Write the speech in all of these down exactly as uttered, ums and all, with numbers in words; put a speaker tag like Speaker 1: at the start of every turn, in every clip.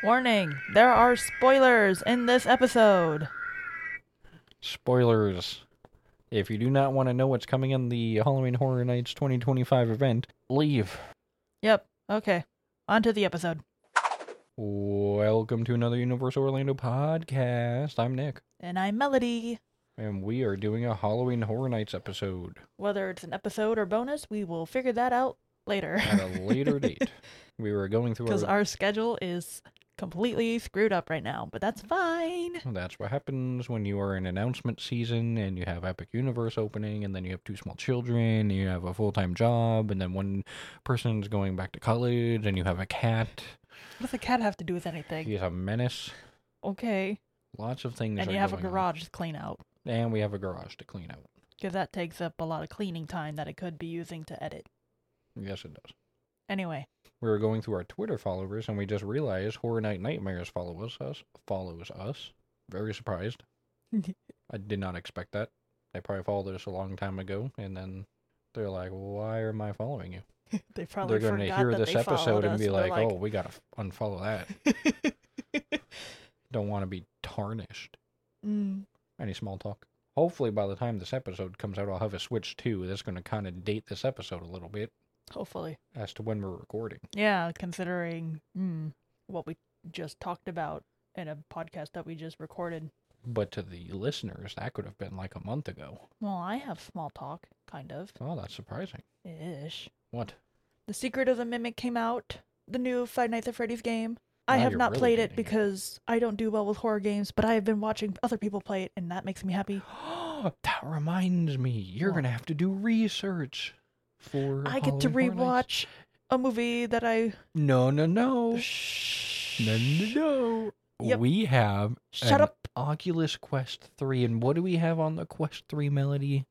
Speaker 1: Warning, there are spoilers in this episode.
Speaker 2: Spoilers. If you do not want to know what's coming in the Halloween Horror Nights twenty twenty-five event, leave.
Speaker 1: Yep, okay. On to the episode.
Speaker 2: Welcome to another Universal Orlando podcast. I'm Nick.
Speaker 1: And I'm Melody.
Speaker 2: And we are doing a Halloween Horror Nights episode.
Speaker 1: Whether it's an episode or bonus, we will figure that out later.
Speaker 2: At a later date. We were going through
Speaker 1: Because
Speaker 2: our...
Speaker 1: our schedule is completely screwed up right now, but that's fine.
Speaker 2: That's what happens when you are in announcement season and you have Epic Universe opening and then you have two small children and you have a full-time job and then one person's going back to college and you have a cat.
Speaker 1: What does a cat have to do with anything?
Speaker 2: He's a menace.
Speaker 1: Okay.
Speaker 2: Lots of things
Speaker 1: And
Speaker 2: are
Speaker 1: you have a
Speaker 2: going on.
Speaker 1: garage to clean out.
Speaker 2: And we have a garage to clean out.
Speaker 1: Because that takes up a lot of cleaning time that it could be using to edit.
Speaker 2: Yes, it does.
Speaker 1: Anyway.
Speaker 2: We were going through our Twitter followers, and we just realized Horror Night Nightmares follows us. Follows us. Very surprised. I did not expect that. They probably followed us a long time ago, and then they're like, "Why am I following you?"
Speaker 1: They probably
Speaker 2: They're going to
Speaker 1: forgot
Speaker 2: hear
Speaker 1: that
Speaker 2: this
Speaker 1: they
Speaker 2: episode
Speaker 1: followed
Speaker 2: and
Speaker 1: us.
Speaker 2: be
Speaker 1: They're
Speaker 2: like, "Oh, we gotta f- unfollow that." Don't want to be tarnished.
Speaker 1: mm.
Speaker 2: Any small talk? Hopefully, by the time this episode comes out, I'll have a Switch two. That's going to kind of date this episode a little bit.
Speaker 1: Hopefully.
Speaker 2: As to when we're recording.
Speaker 1: Yeah, considering mm, what we just talked about in a podcast that we just recorded.
Speaker 2: But to the listeners, that could have been like a month ago.
Speaker 1: Well, I have small talk, kind of.
Speaker 2: Oh, that's surprising.
Speaker 1: Ish.
Speaker 2: What?
Speaker 1: The Secret of the Mimic came out. The new Five Nights at Freddy's game. I
Speaker 2: Now
Speaker 1: have
Speaker 2: you're
Speaker 1: not
Speaker 2: really
Speaker 1: played it
Speaker 2: dating it.
Speaker 1: because I don't do well with horror games, but I have been watching other people play it, and that makes me happy.
Speaker 2: That reminds me. You're
Speaker 1: What?
Speaker 2: going to have to do research for
Speaker 1: I get to
Speaker 2: Halloween Horror Nights.
Speaker 1: rewatch a movie that I...
Speaker 2: No, no, no.
Speaker 1: Shh.
Speaker 2: No, no, no.
Speaker 1: Yep.
Speaker 2: We have
Speaker 1: Shut
Speaker 2: an
Speaker 1: up.
Speaker 2: Oculus Quest three. And what do we have on the Quest three, Melody?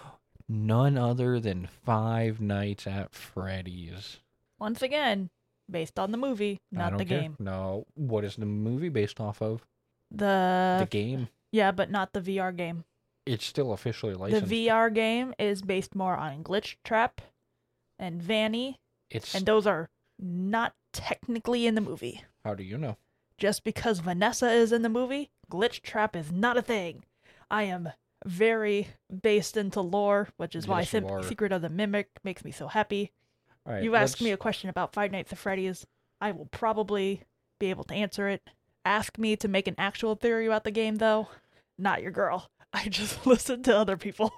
Speaker 2: None other than Five Nights at Freddy's.
Speaker 1: Once again, based on the movie,
Speaker 2: I
Speaker 1: not
Speaker 2: don't
Speaker 1: the
Speaker 2: care.
Speaker 1: game.
Speaker 2: No. What is the movie based off of?
Speaker 1: The...
Speaker 2: The game.
Speaker 1: Yeah, but not the V R game.
Speaker 2: It's still officially licensed.
Speaker 1: The V R game is based more on Glitch Trap and Vanny,
Speaker 2: It's
Speaker 1: and those are not technically in the movie.
Speaker 2: How do you know?
Speaker 1: Just because Vanessa is in the movie, Glitch Trap is not a thing. I am very based into lore, which is why
Speaker 2: Yes,
Speaker 1: Sim-
Speaker 2: you are.
Speaker 1: Secret of the Mimic makes me so happy.
Speaker 2: All right,
Speaker 1: You asked
Speaker 2: let's-
Speaker 1: me a question about Five Nights at Freddy's. I will probably be able to answer it. Ask me to make an actual theory about the game, though. Not your girl. I just listen to other people.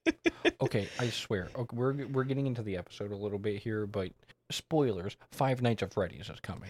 Speaker 2: Okay, I swear. Okay, we're we're getting into the episode a little bit here, but spoilers: Five Nights at Freddy's is coming.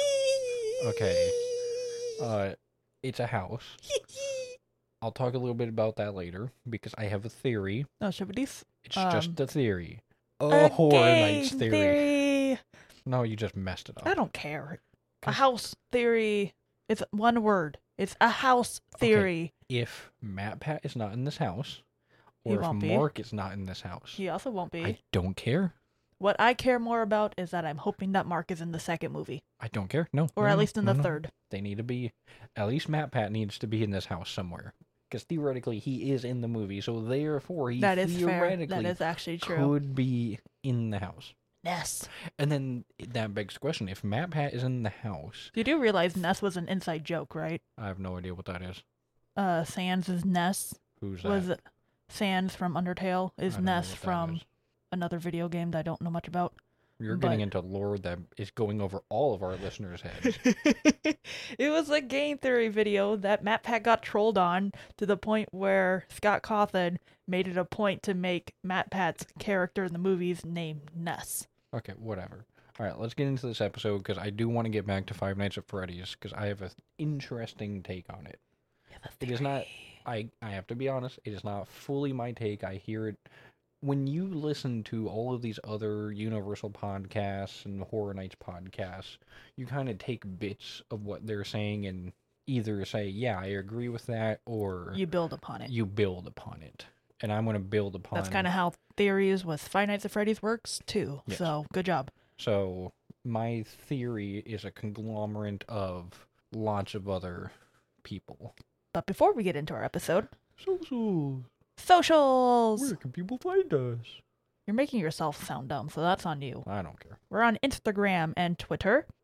Speaker 2: Okay. Uh, it's a house. I'll talk a little bit about that later because I have a theory.
Speaker 1: No, should we do s-
Speaker 2: It's
Speaker 1: Um,
Speaker 2: just a theory. A,
Speaker 1: a
Speaker 2: Horror
Speaker 1: game
Speaker 2: Nights theory.
Speaker 1: theory?
Speaker 2: No, you just messed it up.
Speaker 1: I don't care. A
Speaker 2: 'Cause-
Speaker 1: house theory. It's one word. It's a house theory.
Speaker 2: If Matt Pat is not in this house,
Speaker 1: He
Speaker 2: or if
Speaker 1: won't be.
Speaker 2: Mark is not in this house,
Speaker 1: He also won't be.
Speaker 2: I don't care.
Speaker 1: What I care more about is that I'm hoping that Mark is in the second movie,
Speaker 2: I don't care. No.
Speaker 1: or
Speaker 2: no,
Speaker 1: at
Speaker 2: no,
Speaker 1: least in
Speaker 2: no,
Speaker 1: the
Speaker 2: no.
Speaker 1: third.
Speaker 2: They need to be, at least Matt Pat needs to be in this house somewhere. Because theoretically, he is in the movie, so therefore, he
Speaker 1: That is fair.
Speaker 2: theoretically
Speaker 1: That is actually true.
Speaker 2: could be in the house.
Speaker 1: Ness.
Speaker 2: And then that begs the question, if Matt Pat is in the house,
Speaker 1: You do realize Ness was an inside joke, right?
Speaker 2: I have no idea what that is.
Speaker 1: Uh, Sans is Ness.
Speaker 2: Who's that?
Speaker 1: Was Sans from Undertale
Speaker 2: I
Speaker 1: is
Speaker 2: don't know
Speaker 1: Ness
Speaker 2: what that
Speaker 1: from
Speaker 2: is.
Speaker 1: another video game that I don't know much about.
Speaker 2: You're getting
Speaker 1: but-
Speaker 2: into lore that is going over all of our listeners' heads.
Speaker 1: It was a game theory video that Matt Pat got trolled on to the point where Scott Cawthon made it a point to make Matt Pat's character in the movies named Ness.
Speaker 2: Okay, whatever. All right, let's get into this episode because I do want to get back to Five Nights at Freddy's because I have an interesting take on it.
Speaker 1: Yeah, the
Speaker 2: It is not-
Speaker 1: theory.
Speaker 2: I, I have to be honest, it is not fully my take. I hear it when you listen to all of these other Universal podcasts and Horror Nights podcasts, you kind of take bits of what they're saying and either say, yeah, I agree with that, or
Speaker 1: You build upon it.
Speaker 2: you build upon it. And I'm going to build upon
Speaker 1: That's kind of how theories with Five Nights at Freddy's works too.
Speaker 2: Yes.
Speaker 1: So good job.
Speaker 2: So my theory is a conglomerate of lots of other people.
Speaker 1: But before we get into our episode,
Speaker 2: So,
Speaker 1: socials.
Speaker 2: where can people find us?
Speaker 1: You're making yourself sound dumb, so that's on you.
Speaker 2: I don't care.
Speaker 1: We're on Instagram and Twitter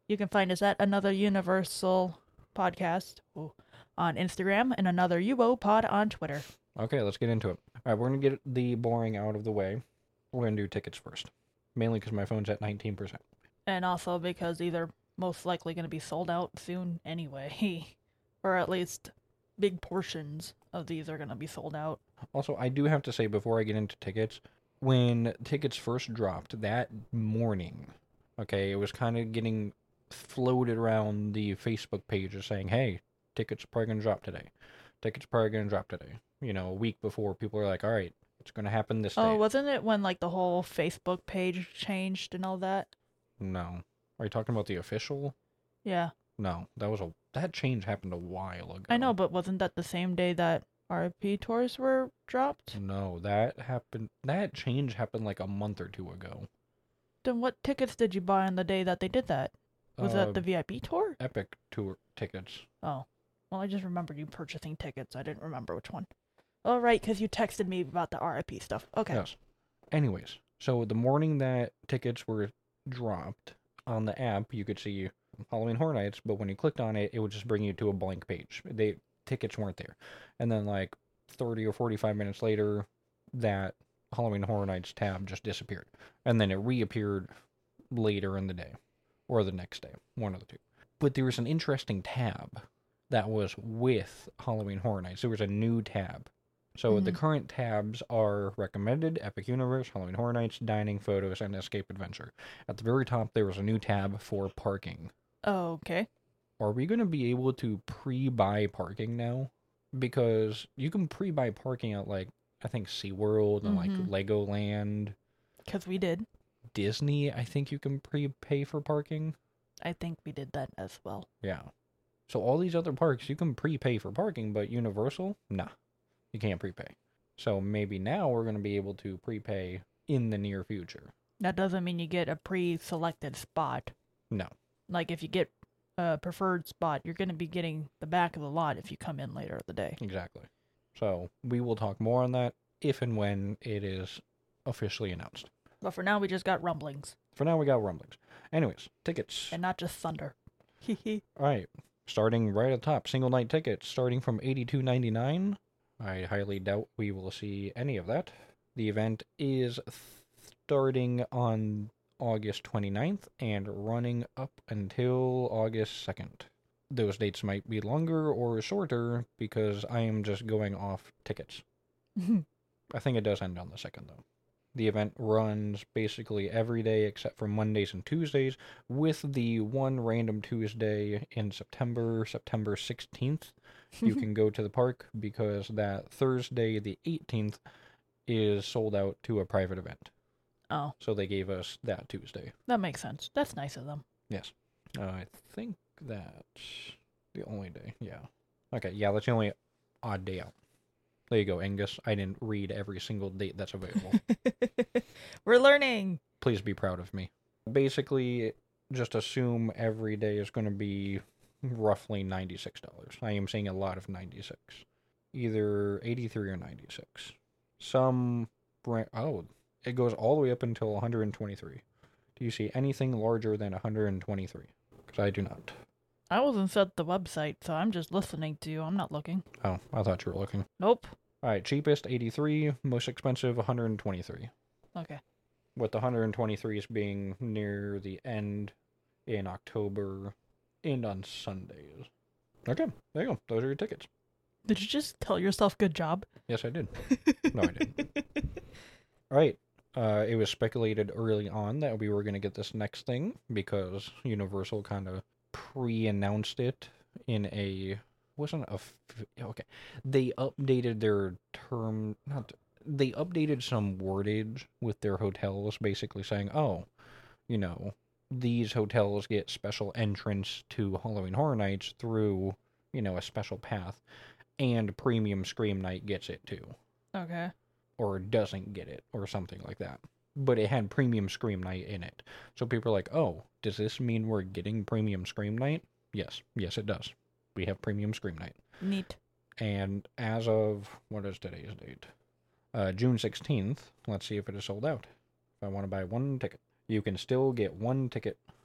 Speaker 1: You can find us at Another Universal Podcast ooh, on Instagram and Another U O Pod on Twitter.
Speaker 2: Okay, let's get into it. All right, we're going to get the boring out of the way. We're going to do tickets first. Mainly because my phone's at nineteen percent.
Speaker 1: And also because these are most likely going to be sold out soon anyway. Or at least big portions of these are going to be sold out.
Speaker 2: Also, I do have to say before I get into tickets, when tickets first dropped that morning, okay, it was kind of getting floated around the Facebook pages saying, hey, tickets are probably going to drop today. Tickets are probably going to drop today. You know, a week before, people are like, all right, it's going to happen this day.
Speaker 1: Oh, wasn't it when like the whole Facebook page changed and all that?
Speaker 2: No. Are you talking about the official?
Speaker 1: Yeah.
Speaker 2: No, that was a that change happened a while ago.
Speaker 1: I know, but wasn't that the same day that R I P tours were dropped?
Speaker 2: No, that happened. That change happened like a month or two ago.
Speaker 1: Then what tickets did you buy on the day that they did that? Was
Speaker 2: uh,
Speaker 1: that the V I P tour?
Speaker 2: Epic tour tickets?
Speaker 1: Oh, well, I just remembered you purchasing tickets. I didn't remember which one. Oh, right, because you texted me about the R I P stuff. Okay.
Speaker 2: Yes. Anyways, so the morning that tickets were dropped on the app, you could see Halloween Horror Nights, but when you clicked on it, it would just bring you to a blank page. They tickets weren't there. And then like thirty or forty-five minutes later, that Halloween Horror Nights tab just disappeared. And then it reappeared later in the day or the next day, one of the two. But there was an interesting tab that was with Halloween Horror Nights. There was a new tab. So
Speaker 1: Mhm.
Speaker 2: the current tabs are recommended, Epic Universe, Halloween Horror Nights, dining, photos, and escape adventure. At the very top, there was a new tab for parking.
Speaker 1: Oh, okay.
Speaker 2: Are we going to be able to pre-buy parking now? Because you can pre-buy parking at, like, I think SeaWorld and, like,
Speaker 1: Mhm.
Speaker 2: Legoland.
Speaker 1: Because we did.
Speaker 2: Disney, I think you can pre-pay for parking.
Speaker 1: I think we did that as well.
Speaker 2: Yeah. So all these other parks, you can prepay for parking, but Universal, nah, you can't prepay. So maybe now we're going to be able to prepay in the near future.
Speaker 1: That doesn't mean you get a pre-selected spot.
Speaker 2: No.
Speaker 1: Like if you get a preferred spot, you're going to be getting the back of the lot if you come in later in the day.
Speaker 2: Exactly. So we will talk more on that if and when it is officially announced.
Speaker 1: But for now, we just got rumblings.
Speaker 2: For now, we got rumblings. Anyways, tickets.
Speaker 1: And not just thunder.
Speaker 2: All right. Starting right at the top, single night tickets starting from eighty-two ninety-nine. I highly doubt we will see any of that. The event is starting on August twenty-ninth and running up until August second. Those dates might be longer or shorter because I am just going off tickets. I think it does end on the second, though. The event runs basically every day except for Mondays and Tuesdays, with the one random Tuesday in September, September sixteenth. You can go to the park because that Thursday, the eighteenth, is sold out to a private event.
Speaker 1: Oh.
Speaker 2: So they gave us that Tuesday.
Speaker 1: That makes sense. That's nice of them.
Speaker 2: Yes. Uh, I think that's the only day. Yeah. Okay, yeah, that's the only odd day out. There you go, Angus. I didn't read every single date that's available.
Speaker 1: We're learning.
Speaker 2: Please be proud of me. Basically, just assume every day is going to be roughly ninety-six dollars. I am seeing a lot of ninety-six. Either eighty-three or ninety-six. Some brand... Oh, it goes all the way up until one hundred twenty-three. Do you see anything larger than one hundred twenty-three? Because I do not.
Speaker 1: I wasn't set the website, so I'm just listening to you. I'm not looking.
Speaker 2: Oh, I thought you were looking.
Speaker 1: Nope.
Speaker 2: All right, cheapest eighty-three, most expensive one hundred twenty-three.
Speaker 1: Okay.
Speaker 2: With the one hundred twenty-threes being near the end in October and on Sundays. Okay, there you go. Those are your tickets.
Speaker 1: Did you just tell yourself good job?
Speaker 2: Yes, I did. No, I didn't. All right. Uh, it was speculated early on that we were going to get this next thing because Universal kind of pre-announced it in a... wasn't a... Okay. They updated their term... Not... They updated some wordage with their hotels, basically saying, oh, you know, these hotels get special entrance to Halloween Horror Nights through, you know, a special path, and Premium Scream Night gets it too.
Speaker 1: Okay.
Speaker 2: Or doesn't get it, or something like that. But it had Premium Scream Night in it. So people are like, oh, does this mean we're getting Premium Scream Night? Yes. Yes, it does. We have Premium Scream Night.
Speaker 1: Neat.
Speaker 2: And as of, what is today's date? Uh, June sixteenth, let's see if it is sold out. If I want to buy one ticket. You can still get one ticket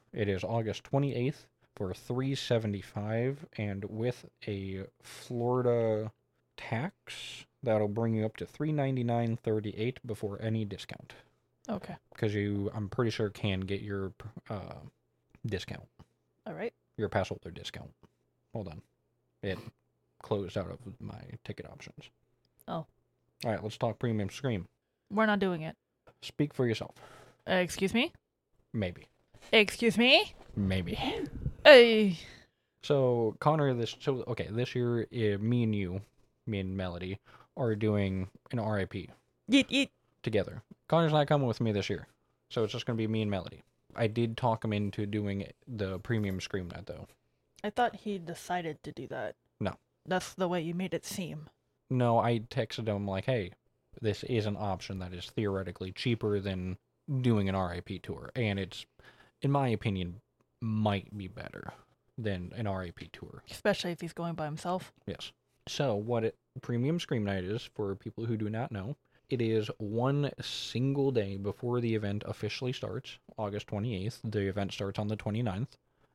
Speaker 2: It is August twenty-eighth for three seventy-five, and with a Florida tax, that'll bring you up to three ninety-nine thirty-eight before any discount.
Speaker 1: Okay.
Speaker 2: Because you, I'm pretty sure, can get your uh, discount.
Speaker 1: All right.
Speaker 2: Your pass holder discount. Hold on. It closed out of my ticket options.
Speaker 1: Oh.
Speaker 2: All right, let's talk Premium Scream.
Speaker 1: We're not doing it.
Speaker 2: Speak for yourself.
Speaker 1: Uh, excuse me?
Speaker 2: Maybe.
Speaker 1: Excuse me?
Speaker 2: Maybe.
Speaker 1: Hey.
Speaker 2: So, Connor, this, so, okay, this year, uh, me and you, me and Melody, are doing an R I P
Speaker 1: Yeet, yeet.
Speaker 2: together. Connor's not coming with me this year, so it's just going to be me and Melody. I did talk him into doing the Premium Scream Night, though.
Speaker 1: I thought he decided to do that.
Speaker 2: No.
Speaker 1: That's the way you made it seem.
Speaker 2: No, I texted him like, hey, this is an option that is theoretically cheaper than doing an R I P tour, and it's, in my opinion, might be better than an R I P tour.
Speaker 1: Especially if he's going by himself.
Speaker 2: Yes. So, what it, Premium Scream Night is, for people who do not know, it is one single day before the event officially starts, August twenty-eighth. The event starts on the twenty-ninth,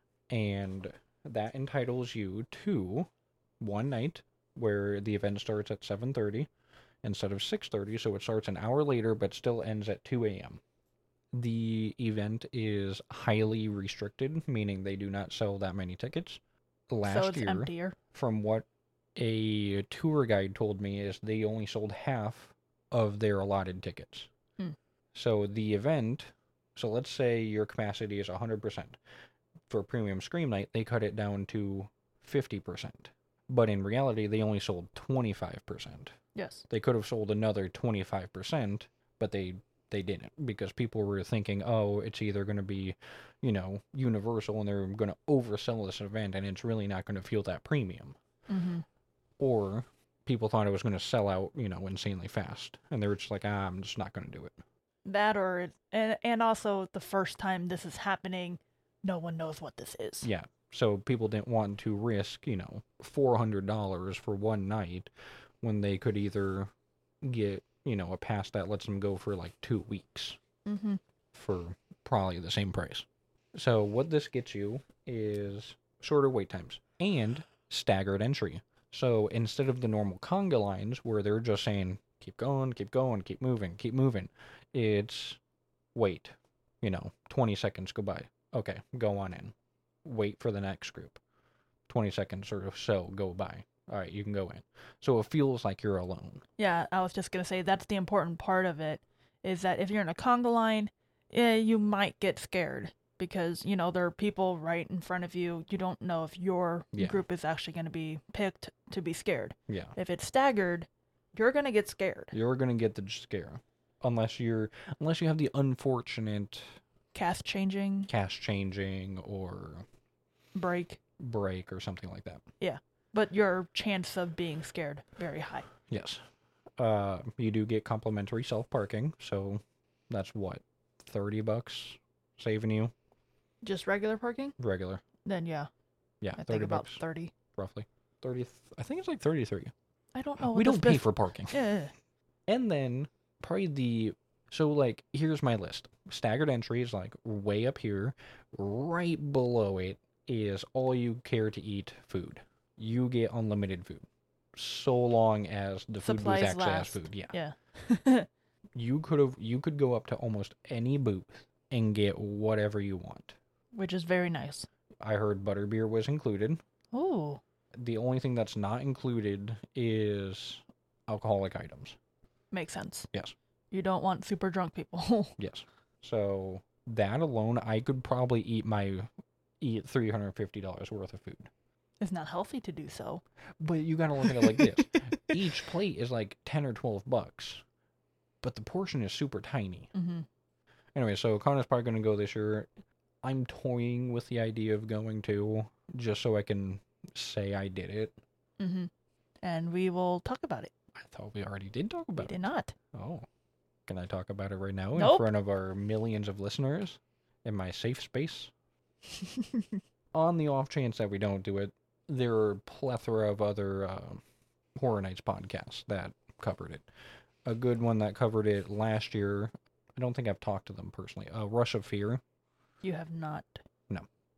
Speaker 2: and that entitles you to one night where the event starts at seven thirty instead of six thirty, so it starts an hour later but still ends at two a.m. The event is highly restricted, meaning they do not sell that many tickets. Last
Speaker 1: so it's
Speaker 2: year,
Speaker 1: emptier.
Speaker 2: from what a tour guide told me, is they only sold half of their allotted tickets.
Speaker 1: Hmm.
Speaker 2: So the event, so let's say your capacity is one hundred percent. For Premium Scream Night, they cut it down to fifty percent. But in reality, they only sold twenty-five percent.
Speaker 1: Yes.
Speaker 2: They could have sold another twenty-five percent, but they they didn't, because people were thinking, oh, it's either going to be, you know, Universal and they're going to oversell this event and it's really not going to feel that premium.
Speaker 1: Mm-hmm.
Speaker 2: Or people thought it was going to sell out, you know, insanely fast, and they were just like, ah, I'm just not going to do it.
Speaker 1: That or, it, and, and also the first time this is happening, no one knows what this is.
Speaker 2: Yeah. So people didn't want to risk, you know, four hundred dollars for one night when they could either get, you know, a pass that lets them go for like two weeks
Speaker 1: Mm-hmm.
Speaker 2: for probably the same price. So what this gets you is shorter wait times and staggered entry. So instead of the normal conga lines where they're just saying, keep going, keep going, keep moving, keep moving, it's wait, you know, twenty seconds go by. Okay, go on in. Wait for the next group. twenty seconds or so go by. All right, you can go in. So it feels like you're alone.
Speaker 1: Yeah, I was just going to say that's the important part of it, is that if you're in a conga line, eh, you might get scared because, you know, there are people right in front of you. You don't know if your
Speaker 2: Yeah.
Speaker 1: group is actually going to be picked to be scared.
Speaker 2: Yeah.
Speaker 1: If it's staggered, you're going to get scared.
Speaker 2: You're going to get the scare. Unless you're, unless you have the unfortunate
Speaker 1: Cast changing,
Speaker 2: cash changing or
Speaker 1: break.
Speaker 2: break or something like that.
Speaker 1: Yeah. But your chance of being scared, very high.
Speaker 2: Yes. Uh, you do get complimentary self-parking, so that's what, thirty bucks saving you?
Speaker 1: Just regular parking?
Speaker 2: Regular.
Speaker 1: Then yeah,
Speaker 2: Yeah,
Speaker 1: I
Speaker 2: thirty
Speaker 1: think about
Speaker 2: bucks,
Speaker 1: thirty.
Speaker 2: roughly. thirty, I think it's like thirty-three.
Speaker 1: I don't know.
Speaker 2: We
Speaker 1: what
Speaker 2: don't
Speaker 1: this
Speaker 2: pay
Speaker 1: bif-
Speaker 2: for parking.
Speaker 1: Yeah.
Speaker 2: And then, probably the, so like, here's my list. Staggered entry is like way up here. Right below it is all you care to eat food. You get unlimited food. So long as the food
Speaker 1: Supplies
Speaker 2: booth actually has
Speaker 1: last.
Speaker 2: food. Yeah.
Speaker 1: Yeah.
Speaker 2: You could have, you could go up to almost any booth and get whatever you want.
Speaker 1: Which is very nice.
Speaker 2: I heard butterbeer was included.
Speaker 1: Ooh.
Speaker 2: The only thing that's not included is alcoholic items.
Speaker 1: Makes sense.
Speaker 2: Yes.
Speaker 1: You don't want super drunk people.
Speaker 2: Yes. So that alone, I could probably eat my eat three hundred fifty dollars worth of food.
Speaker 1: It's not healthy to do so.
Speaker 2: But you gotta look at it like this: each plate is like ten or twelve bucks, but the portion is super tiny.
Speaker 1: Mm-hmm.
Speaker 2: Anyway, so Connor's probably gonna go this year. I'm toying with the idea of going to, just so I can say I did it.
Speaker 1: Mm-hmm. And we will talk about it.
Speaker 2: I thought we already did talk
Speaker 1: We
Speaker 2: about
Speaker 1: did
Speaker 2: it.
Speaker 1: not.
Speaker 2: Oh, can I talk about it right now in
Speaker 1: Nope.
Speaker 2: front of our millions of listeners in my safe space? On the off chance that we don't do it, there are a plethora of other uh, Horror Nights podcasts that covered it. A good one that covered it last year, I don't think I've talked to them personally, uh, Rush of Fear.
Speaker 1: You have not.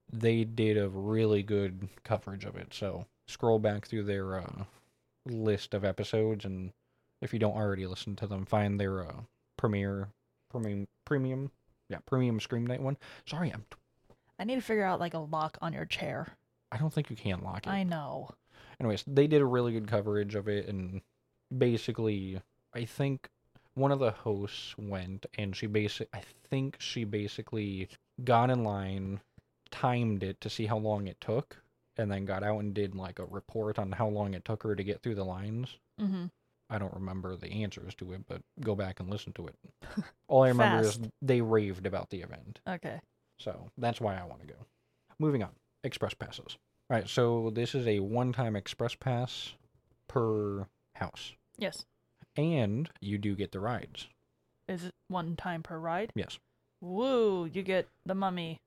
Speaker 2: they did a really good coverage of it. So scroll back through their uh, list of episodes, and if you don't already listen to them, find their uh, premiere, premium, premium, yeah, premium Scream Night one. Sorry, I'm.
Speaker 1: I need to figure out like a lock on your chair.
Speaker 2: I don't think you can lock it.
Speaker 1: I know.
Speaker 2: Anyways, they did a really good coverage of it, and basically, I think one of the hosts went, and she basic, I think she basically got in line, timed it to see how long it took, and then got out and did like a report on how long it took her to get through the lines.
Speaker 1: Mm-hmm.
Speaker 2: I don't remember the answers to it, but go back and listen to it. All I remember is
Speaker 1: Fast.
Speaker 2: they raved about the event.
Speaker 1: Okay.
Speaker 2: So that's why I want to go. Moving on. Express passes. All right, so this is a one-time express pass per house.
Speaker 1: Yes.
Speaker 2: And you do get the rides.
Speaker 1: Is it one time per ride?
Speaker 2: Yes.
Speaker 1: Woo, you get the mummy.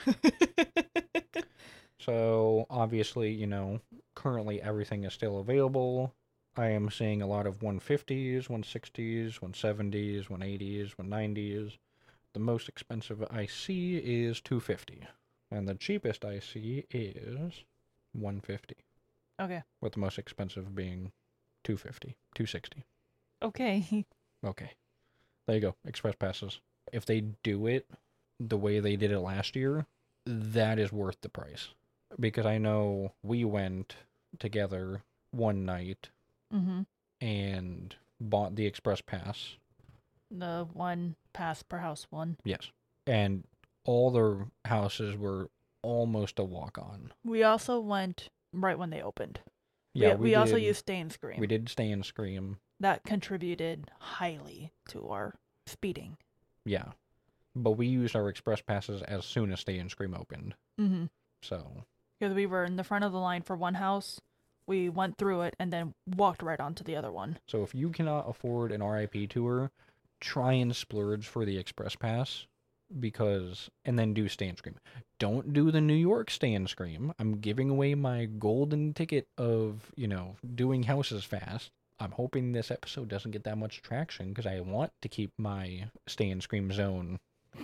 Speaker 2: So obviously, you know, currently everything is still available. I am seeing a lot of one fifties, one sixties, one seventies, one eighties, one nineties. The most expensive I see is two fifty. And the cheapest I see is one fifty.
Speaker 1: Okay.
Speaker 2: With the most expensive being two fifty, two sixty.
Speaker 1: Okay.
Speaker 2: Okay. There you go. Express passes. If they do it the way they did it last year, that is worth the price. Because I know we went together one night
Speaker 1: Mm-hmm.
Speaker 2: and bought the express pass.
Speaker 1: The one pass per house one.
Speaker 2: Yes. And all the houses were almost a walk-on.
Speaker 1: We also went right when they opened.
Speaker 2: Yeah,
Speaker 1: we, we,
Speaker 2: we,
Speaker 1: also
Speaker 2: did,
Speaker 1: used Stay and Scream.
Speaker 2: We did Stay and Scream.
Speaker 1: That contributed highly to our speeding.
Speaker 2: Yeah. But we used our express passes as soon as Stay and Scream opened.
Speaker 1: Mm-hmm.
Speaker 2: So.
Speaker 1: Because we were in the front of the line for one house, we went through it and then walked right onto the other one.
Speaker 2: So if you cannot afford an R I P tour, try and splurge for the express pass, because and then do Stay and Scream. Don't do the New York Stay and Scream. I'm giving away my golden ticket of, you know, doing houses fast. I'm hoping this episode doesn't get that much traction because I want to keep my Stay and Scream zone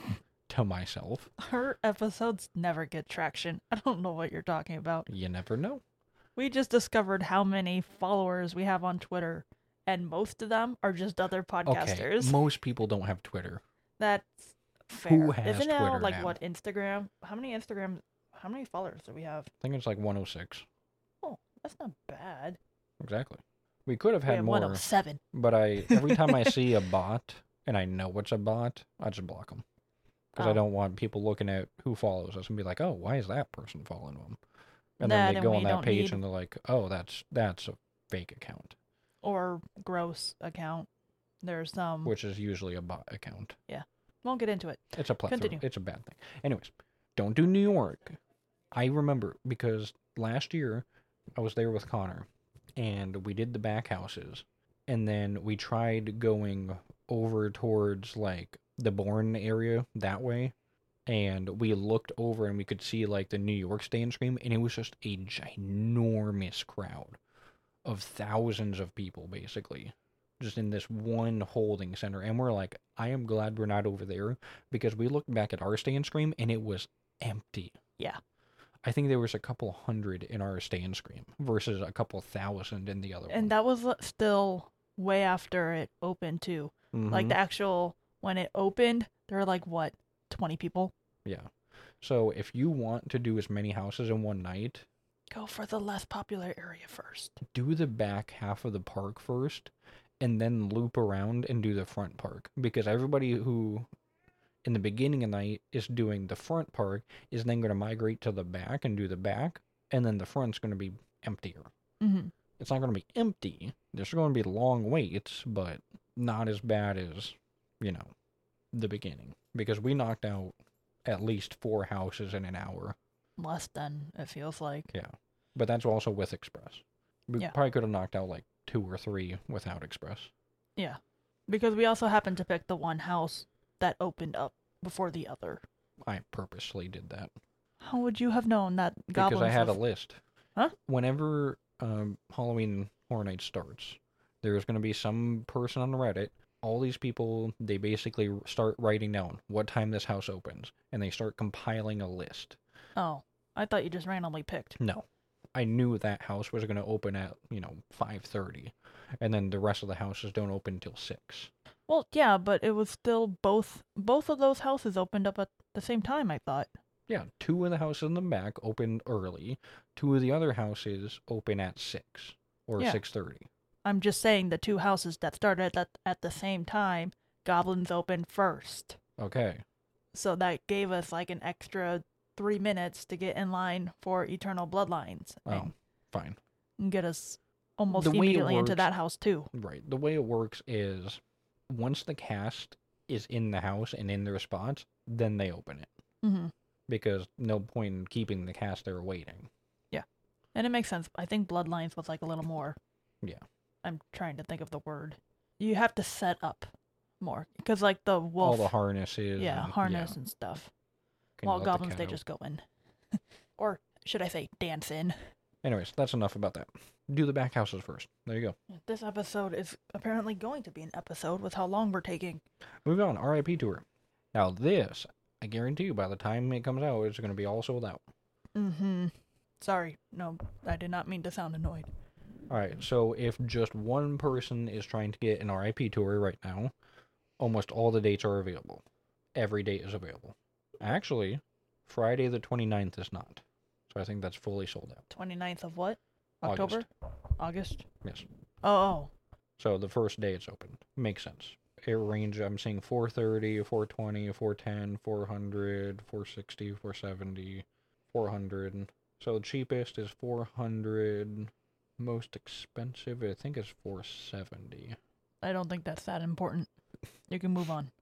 Speaker 2: to myself.
Speaker 1: Her episodes never get traction. I don't know what you're talking about.
Speaker 2: You never know.
Speaker 1: We just discovered how many followers we have on Twitter, and most of them are just other podcasters.
Speaker 2: Okay, most people don't have Twitter.
Speaker 1: That's fair.
Speaker 2: Who has
Speaker 1: Isn't it
Speaker 2: Twitter
Speaker 1: like
Speaker 2: now?
Speaker 1: what, Instagram? How many Instagram? How many followers do we have?
Speaker 2: I think it's like one oh six.
Speaker 1: Oh, that's not bad.
Speaker 2: Exactly. We could have
Speaker 1: We
Speaker 2: had
Speaker 1: have
Speaker 2: more,
Speaker 1: one oh seven.
Speaker 2: but I every time I see a bot and I know it's a bot, I just block them because
Speaker 1: Oh.
Speaker 2: I don't want people looking at who follows us and be like, "Oh, why is that person following them?" And
Speaker 1: Nah,
Speaker 2: then they
Speaker 1: then
Speaker 2: go
Speaker 1: we
Speaker 2: on that
Speaker 1: don't
Speaker 2: page
Speaker 1: need-
Speaker 2: and they're like, "Oh, that's that's a fake account,"
Speaker 1: Or gross account. There's some.
Speaker 2: which is usually a bot account.
Speaker 1: Won't get into it.
Speaker 2: It's a platform.
Speaker 1: Continue.
Speaker 2: It's a bad thing. Anyways, don't do New York. I remember because last year I was there with Connor and we did the back houses and then we tried going over towards like the Bourne area that way, and we looked over and we could see like the New York Stay and Scream, and it was just a ginormous crowd of thousands of people basically just in this one holding center. And we're like, I am glad we're not over there, because we looked back at our Stay and Scream and it was empty.
Speaker 1: Yeah.
Speaker 2: I think there was a couple hundred in our Stay and Scream versus a couple thousand in the other
Speaker 1: And
Speaker 2: one.
Speaker 1: that was l- still way after it opened too. Like
Speaker 2: Mhm.
Speaker 1: the actual, when it opened, there were like, what, twenty people?
Speaker 2: Yeah. So if you want to do as many houses in one night,
Speaker 1: Go for the less popular area first.
Speaker 2: do the back half of the park first and then loop around and do the front park, because everybody who in the beginning of the night is doing the front park is then going to migrate to the back and do the back, and then the front's going to be emptier.
Speaker 1: Mm-hmm.
Speaker 2: It's not going to be empty. There's going to be long waits, but not as bad as, you know, the beginning, because we knocked out at least four houses in an hour.
Speaker 1: Less than, it feels like.
Speaker 2: Yeah. But that's also with Express. We
Speaker 1: Yeah.
Speaker 2: probably could have knocked out like two or three without Express.
Speaker 1: Yeah. Because we also happened to pick the one house that opened up before the other.
Speaker 2: I purposely did that
Speaker 1: How would you have known that
Speaker 2: because
Speaker 1: goblins
Speaker 2: I had a
Speaker 1: was-
Speaker 2: list.
Speaker 1: Huh?
Speaker 2: Whenever um, Halloween Horror Nights starts, there's going to be some person on Reddit. All these people, they basically start writing down what time this house opens, and they start compiling a list.
Speaker 1: Oh. I thought you just randomly picked.
Speaker 2: No. I knew that house was going to open at, you know, five thirty. And then the rest of the houses don't open until six.
Speaker 1: Well, yeah, but it was still both both of those houses opened up at the same time, I thought.
Speaker 2: Yeah, two of the houses in the back opened early. Two of the other houses open at six or
Speaker 1: Yeah.
Speaker 2: six thirty.
Speaker 1: I'm just saying the two houses that started at, at the same time, Goblins opened first.
Speaker 2: Okay.
Speaker 1: So that gave us like an extra three minutes to get in line for Eternal Bloodlines.
Speaker 2: Oh,
Speaker 1: and,
Speaker 2: fine.
Speaker 1: and get us almost
Speaker 2: The way it
Speaker 1: immediately into
Speaker 2: works-
Speaker 1: that house too.
Speaker 2: Right. The way it works is once the cast is in the house and in their spots, then they open it.
Speaker 1: Mm-hmm.
Speaker 2: Because no point in keeping the cast there waiting.
Speaker 1: And it makes sense. I think Bloodlines was like a little more.
Speaker 2: Yeah.
Speaker 1: I'm trying to think of the word. You have to set up more. Because like the wolf.
Speaker 2: All the harnesses.
Speaker 1: yeah,
Speaker 2: and,
Speaker 1: harness
Speaker 2: yeah,
Speaker 1: and stuff.
Speaker 2: can
Speaker 1: While
Speaker 2: let the
Speaker 1: Goblins, they
Speaker 2: cat out.
Speaker 1: just go in. Or should I say dance in.
Speaker 2: Anyways, that's enough about that. Do the back houses first. There you go.
Speaker 1: This episode is apparently going to be an episode with how long we're taking.
Speaker 2: Moving on. R I P tour. Now this, I guarantee you, by the time it comes out, it's going to be all sold out.
Speaker 1: Mm-hmm. Sorry. No, I did not mean to sound annoyed.
Speaker 2: All right. So if just one person is trying to get an R I P tour right now, almost all the dates are available. Every date is available. Actually, Friday the twenty-ninth is not. So I think that's fully sold out.
Speaker 1: twenty-ninth of what?
Speaker 2: August.
Speaker 1: October? August?
Speaker 2: Yes.
Speaker 1: Oh, oh.
Speaker 2: So the first day it's open. Makes sense. It range, I'm seeing four thirty, four twenty, four ten, four hundred, four sixty, four seventy, four hundred. So the cheapest is four hundred. Most expensive, I think, is four seventy.
Speaker 1: I don't think that's that important. You can move on.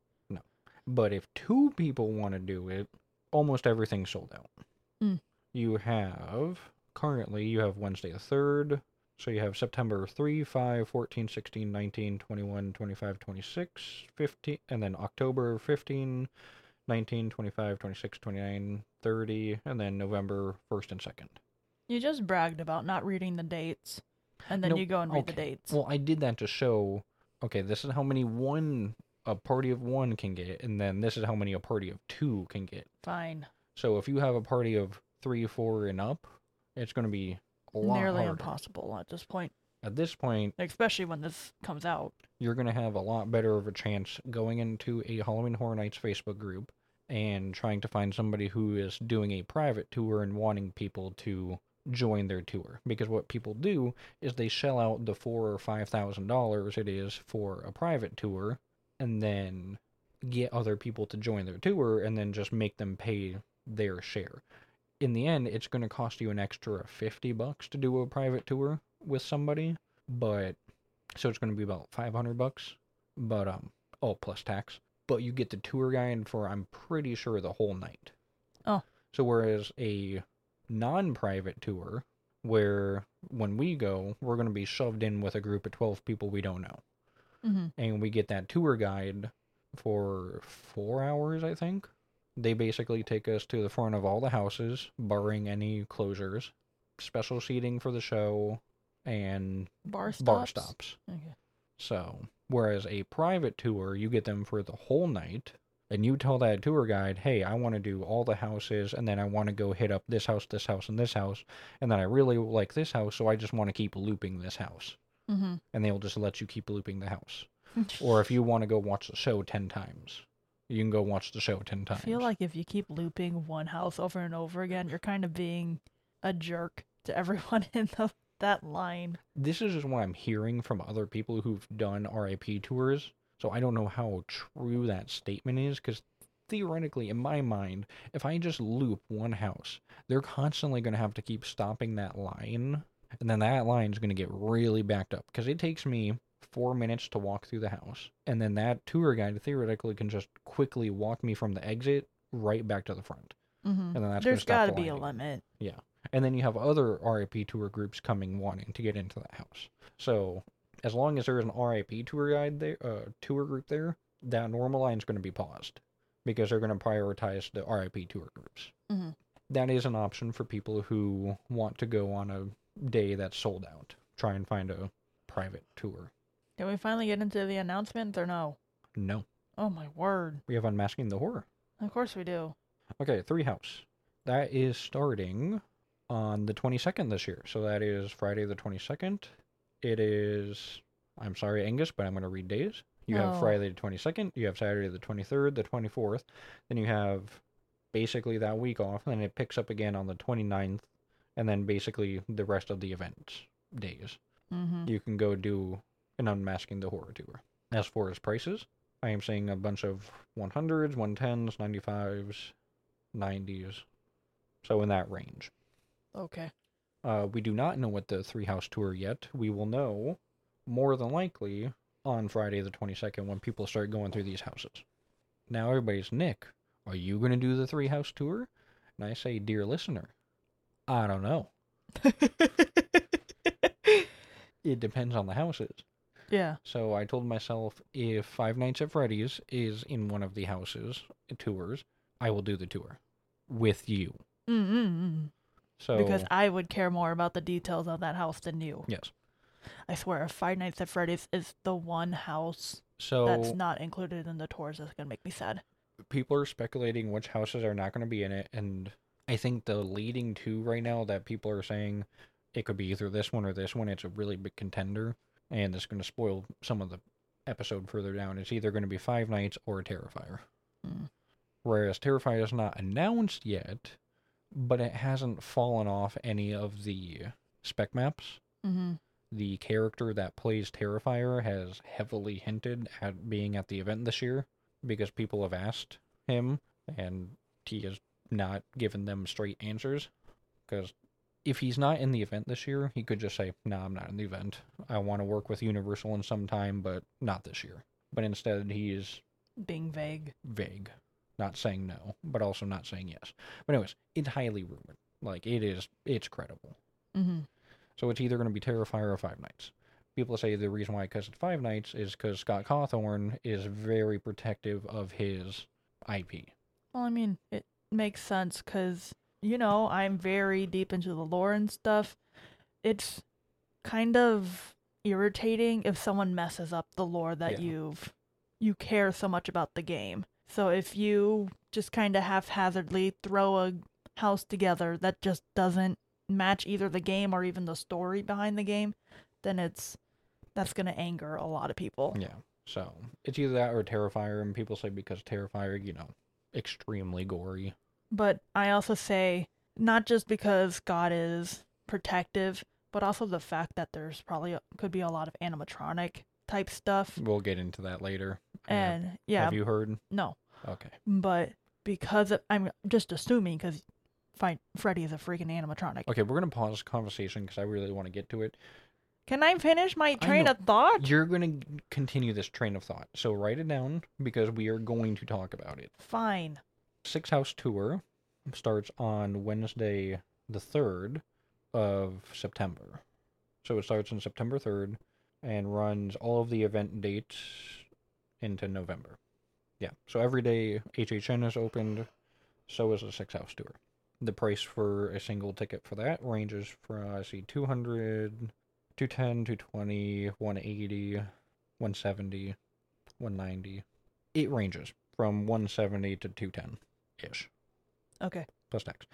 Speaker 2: But if two people want to do it, almost everything's sold out.
Speaker 1: Mm.
Speaker 2: You have, currently, you have Wednesday the third. So you have September three, five, fourteen, sixteen, nineteen, twenty-one, twenty-five, twenty-six, fifteen, and then October fifteen, nineteen, twenty-five, twenty-six, twenty-nine, thirty, and then November first and second.
Speaker 1: You just bragged about not reading the dates, and then
Speaker 2: Nope.
Speaker 1: you go and read the
Speaker 2: Okay.
Speaker 1: dates.
Speaker 2: Well, I did that to show, okay, this is how many one, a party of one can get, and then this is how many a party of two can get.
Speaker 1: Fine.
Speaker 2: So if you have a party of three, four, and up, it's going to be a lot
Speaker 1: Nearly
Speaker 2: harder.
Speaker 1: impossible at this point,
Speaker 2: At this point,
Speaker 1: especially when this comes out.
Speaker 2: you're going to have a lot better of a chance going into a Halloween Horror Nights Facebook group and trying to find somebody who is doing a private tour and wanting people to join their tour. Because what people do is they shell out the four or five thousand dollars it is for a private tour, and then get other people to join their tour, and then just make them pay their share. In the end, it's going to cost you an extra fifty bucks to do a private tour with somebody, but so it's going to be about five hundred bucks, but um oh, plus tax. But you get the tour guide for, I'm pretty sure, the whole night.
Speaker 1: Oh.
Speaker 2: So whereas a non-private tour, where when we go, we're going to be shoved in with a group of twelve people we don't know,
Speaker 1: Mm-hmm.
Speaker 2: and we get that tour guide for four hours, I think. They basically take us to the front of all the houses, barring any closures, special seating for the show, and
Speaker 1: Bar stops.
Speaker 2: bar stops.
Speaker 1: Okay.
Speaker 2: So, whereas a private tour, you get them for the whole night, and you tell that tour guide, hey, I want to do all the houses, and then I want to go hit up this house, this house, and this house, and then I really like this house, so I just want to keep looping this house.
Speaker 1: Mm-hmm.
Speaker 2: And they'll just let you keep looping the house. Or if you want to go watch the show ten times, you can go watch the show ten
Speaker 1: I
Speaker 2: times.
Speaker 1: feel like if you keep looping one house over and over again, you're kind of being a jerk to everyone in the, that line.
Speaker 2: This is just what I'm hearing from other people who've done R I P tours. So I don't know how true that statement is, because theoretically, in my mind, if I just loop one house, they're constantly going to have to keep stopping that line, and then that line's going to get really backed up, because it takes me four minutes to walk through the house, and then that tour guide theoretically can just quickly walk me from the exit right back to the front.
Speaker 1: Mm-hmm.
Speaker 2: And then that's
Speaker 1: There's
Speaker 2: got
Speaker 1: got to be a limit.
Speaker 2: And then you have other R I P tour groups coming wanting to get into that house. So as long as there is an R I P tour guide there, uh, tour group there, that normal line is going to be paused, because they're going to prioritize the R I P tour groups.
Speaker 1: Mm-hmm.
Speaker 2: That is an option for people who want to go on a day that's sold out. Try and find a private tour.
Speaker 1: Can we finally get into the announcements or no?
Speaker 2: No.
Speaker 1: Oh my word.
Speaker 2: We have Unmasking the Horror.
Speaker 1: Of course we do.
Speaker 2: Okay, three house. That is starting on the twenty-second this year. So that is Friday the twenty-second. It is, I'm sorry, Angus, but I'm going to read days. You have
Speaker 1: Oh.
Speaker 2: Friday the twenty-second, you have Saturday the twenty-third, the twenty-fourth, then you have basically that week off, and it picks up again on the twenty-ninth, and then basically the rest of the event days.
Speaker 1: Mm-hmm.
Speaker 2: You can go do an Unmasking the Horror tour. As for its prices, I am seeing a bunch of one hundreds, one tens, ninety-fives, nineties, so in that range.
Speaker 1: Okay.
Speaker 2: Uh, we do not know what the three house tour yet. We will know more than likely on Friday the twenty-second when people start going through these houses. Now everybody's, Nick, are you going to do the three house tour? And I say, dear listener, I don't know. It depends on the houses.
Speaker 1: Yeah.
Speaker 2: So I told myself if Five Nights at Freddy's is in one of the houses tours, I will do the tour with you.
Speaker 1: Mm-mm.
Speaker 2: So
Speaker 1: Because I would care more about the details of that house than you.
Speaker 2: yes.
Speaker 1: I swear, if Five Nights at Freddy's is the one house
Speaker 2: So
Speaker 1: that's not included in the tours, that's gonna make me sad.
Speaker 2: people are speculating which houses are not going to be in it, and I think the leading two right now that people are saying it could be either this one or this one. It's a really big contender, and it's going to spoil some of the episode further down. It's either going to be Five Nights or Terrifier.
Speaker 1: Mm.
Speaker 2: Whereas Terrifier is not announced yet, but it hasn't fallen off any of the spec maps.
Speaker 1: Mm-hmm.
Speaker 2: The character that plays Terrifier has heavily hinted at being at the event this year because people have asked him, and he has not given them straight answers. Because if he's not in the event this year, he could just say, no, nah, I'm not in the event. I want to work with Universal in some time, but not this year. But instead, he's
Speaker 1: Being vague.
Speaker 2: vague. Not saying no, but also not saying yes. But anyways, it's highly rumored. Like, it is, it's credible.
Speaker 1: Mm-hmm.
Speaker 2: So it's either going to be Terrifier or Five Nights. People say the reason why because it's Five Nights is because Scott Cawthorn is very protective of his I P.
Speaker 1: Well, I mean, it makes sense because, you know, I'm very deep into the lore and stuff. It's kind of irritating if someone messes up the lore that
Speaker 2: Yeah.
Speaker 1: you've you care so much about the game. So if you just kind of haphazardly throw a house together that just doesn't match either the game or even the story behind the game, then it's that's gonna anger a lot of people.
Speaker 2: Yeah. So it's either that or Terrifier, and people say because Terrifier, you know, extremely gory.
Speaker 1: But I also say not just because God is protective, but also the fact that there's probably a, could be a lot of animatronic type stuff.
Speaker 2: We'll get into that later.
Speaker 1: And
Speaker 2: Uh,
Speaker 1: yeah,
Speaker 2: have you heard?
Speaker 1: no,
Speaker 2: Okay.
Speaker 1: but because of, I'm just assuming because fine, Freddy is a freaking animatronic.
Speaker 2: Okay, we're gonna pause the conversation because I really want to get to it.
Speaker 1: Can I finish my train
Speaker 2: know.
Speaker 1: of thought?
Speaker 2: You're gonna continue this train of thought, so write it down because we are going to talk about it.
Speaker 1: Fine.
Speaker 2: Six House Tour starts on Wednesday the third of September. So it starts on September third and runs all of the event dates into November. Yeah, so every day H H N is opened, so is the Six House Tour. The price for a single ticket for that ranges from, I see, two hundred, two ten, two twenty, one eighty, one seventy, one ninety. It ranges from one seventy to two ten-ish.
Speaker 1: Okay.
Speaker 2: Plus tax.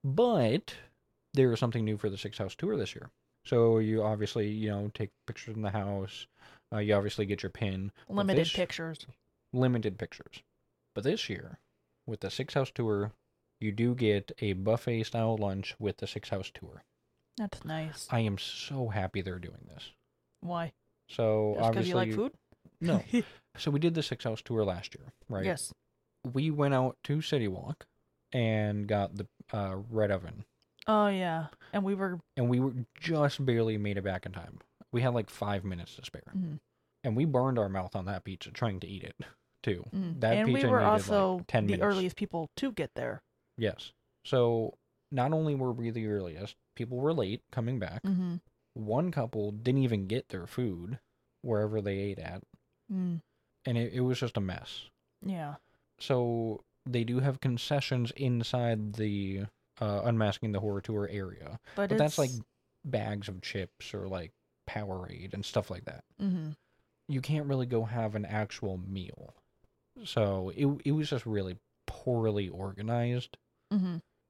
Speaker 2: But there is something new for the Six House Tour this year. So you obviously, you know, take pictures in the house. Uh, you obviously get your pin. But
Speaker 1: Limited
Speaker 2: this-
Speaker 1: pictures.
Speaker 2: Limited pictures. But this year, with the Six House Tour, you do get a buffet-style lunch with the Six House Tour.
Speaker 1: That's nice.
Speaker 2: I am so happy they're doing this.
Speaker 1: Why?
Speaker 2: So
Speaker 1: Just because
Speaker 2: obviously,
Speaker 1: you like food?
Speaker 2: no. So we did the Six House Tour last year, right?
Speaker 1: Yes.
Speaker 2: We went out to City Walk and got the uh, Red Oven.
Speaker 1: Oh yeah, and we were.
Speaker 2: And we were just barely made it back in time. We had like five minutes to spare.
Speaker 1: Mm,
Speaker 2: And we burned our mouth on that pizza trying to eat it, too.
Speaker 1: mm.
Speaker 2: That
Speaker 1: and we
Speaker 2: pizza
Speaker 1: were
Speaker 2: needed,
Speaker 1: also
Speaker 2: like, ten
Speaker 1: the
Speaker 2: minutes.
Speaker 1: earliest people to get there.
Speaker 2: Yes. So not only were we the earliest, people were late coming back.
Speaker 1: Mm-hmm.
Speaker 2: One couple didn't even get their food wherever they ate at.
Speaker 1: Mm,
Speaker 2: And it, it was just a mess.
Speaker 1: yeah.
Speaker 2: So they do have concessions inside the uh, Unmasking the Horror Tour area.
Speaker 1: But,
Speaker 2: But that's like
Speaker 1: it's-
Speaker 2: bags of chips or like Powerade and stuff like that.
Speaker 1: Mhm.
Speaker 2: You can't really go have an actual meal. So it it was just really poorly organized.
Speaker 1: Mhm.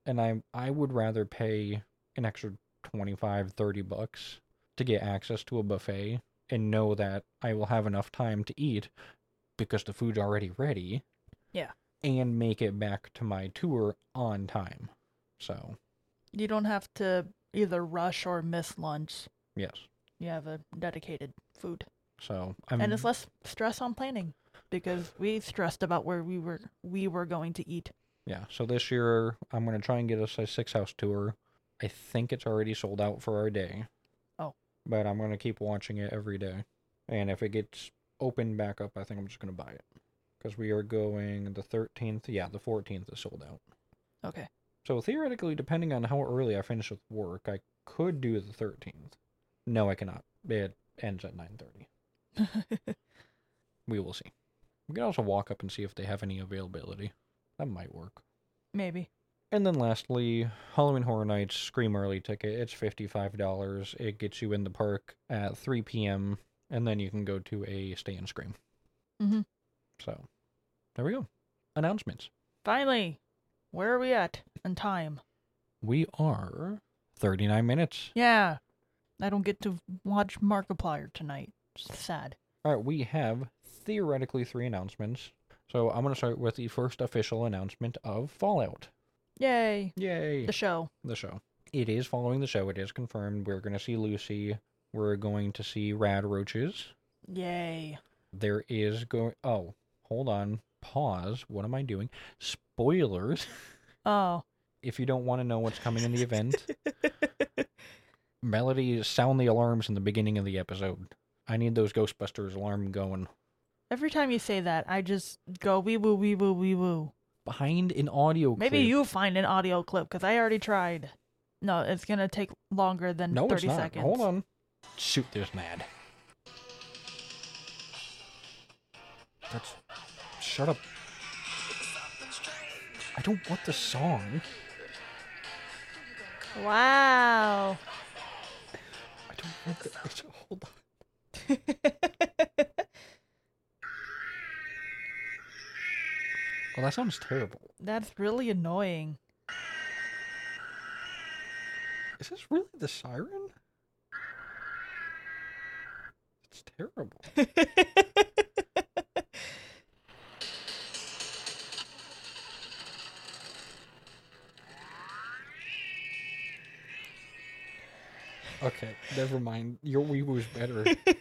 Speaker 2: And I I would rather pay an extra twenty-five, thirty bucks to get access to a buffet and know that I will have enough time to eat because the food's already ready.
Speaker 1: Yeah.
Speaker 2: And make it back to my tour on time. So,
Speaker 1: You don't have to either rush or miss lunch.
Speaker 2: yes.
Speaker 1: You have a dedicated food.
Speaker 2: So, I'm
Speaker 1: And it's less stress on planning because we stressed about where we were we were going to eat.
Speaker 2: yeah, so this year I'm going to try and get us a six house tour. I think it's already sold out for our day.
Speaker 1: Oh.
Speaker 2: But I'm going to keep watching it every day. And if it gets opened back up, I think I'm just going to buy it. Because we are going the thirteenth. Yeah, the fourteenth is sold out.
Speaker 1: Okay.
Speaker 2: So theoretically, depending on how early I finish with work, I could do the thirteenth. No, I cannot. It ends at nine thirty. We will see. We can also walk up and see if they have any availability. That might work.
Speaker 1: Maybe.
Speaker 2: And then lastly, Halloween Horror Nights Scream Early ticket. It's fifty-five dollars. It gets you in the park at three p.m. And then you can go to a Stay and Scream.
Speaker 1: Mm-hmm.
Speaker 2: So, there we go. Announcements.
Speaker 1: Finally, where are we at in time?
Speaker 2: We are thirty-nine minutes.
Speaker 1: Yeah. I don't get to watch Markiplier tonight. It's sad.
Speaker 2: All right, we have theoretically three announcements. So I'm going to start with the first official announcement of Fallout.
Speaker 1: Yay.
Speaker 2: Yay.
Speaker 1: The show.
Speaker 2: The show. It is following the show. It is confirmed. We're going to see Lucy. We're going to see Rad Roaches.
Speaker 1: Yay.
Speaker 2: There is going... Oh, hold on. Pause. What am I doing? Spoilers.
Speaker 1: Oh.
Speaker 2: If you don't want to know what's coming in the event, Melody, sound the alarms in the beginning of the episode. I need those Ghostbusters alarm going.
Speaker 1: Every time you say that, I just go wee woo wee woo wee woo.
Speaker 2: Behind an audio clip.
Speaker 1: Maybe you find an audio clip, because I already tried. No, it's going to take longer than
Speaker 2: no,
Speaker 1: thirty
Speaker 2: it's not.
Speaker 1: seconds.
Speaker 2: Hold on. Shoot this mad. That's... Shut up. I don't want the song.
Speaker 1: Wow.
Speaker 2: I don't want the... it's- Hold on. Well, that sounds terrible.
Speaker 1: That's really annoying.
Speaker 2: Is this really the siren? It's terrible. Okay, never mind. Your Weeboo's better.